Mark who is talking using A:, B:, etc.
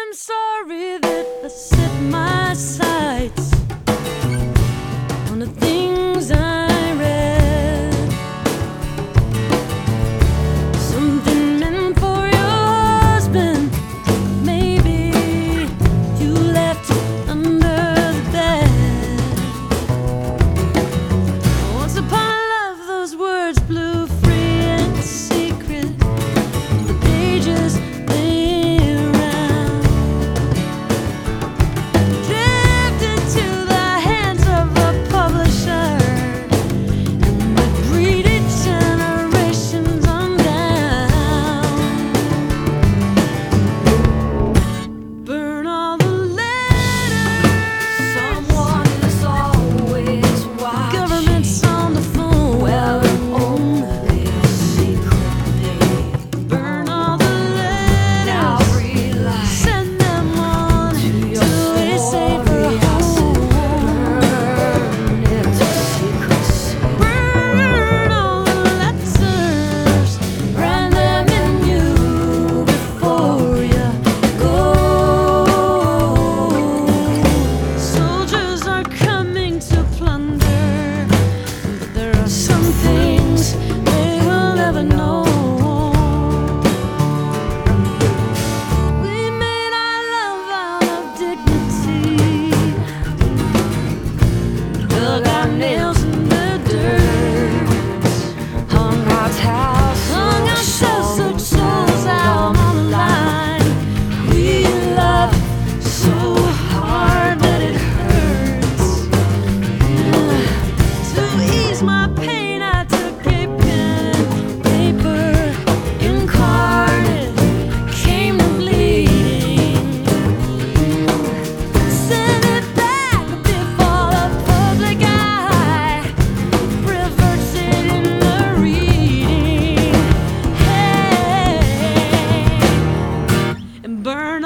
A: I'm sorry that I set my sights on the things I read. Something meant for your husband, maybe you left under the bed. Once upon a love, those words blew free and secret. The pages lay around, drifted to the hands of a publisher, and would greedy generations on down. Burn all the letters.
B: Someone is always watching.
A: Government's on the phone.
B: Well, only a secret name.
A: Burn all the
B: Now
A: letters.
B: realize
A: Send them on
B: to your
A: to a safer home.
B: burn it to secrecy.
A: Burn all the letters. Brand them in you before you go. Soldiers are coming to plunder, but there are some things they will never know. We made our love out of dignity, dug our nails in the dirt,
B: Hung our towels
A: hung ourselves so souls out on the line. We love so hard that it hurts. To ease my pain, I took a pen and paper, incarnate, came to bleeding. Send it back before the public eye reverts it in the reading. Hey, and burn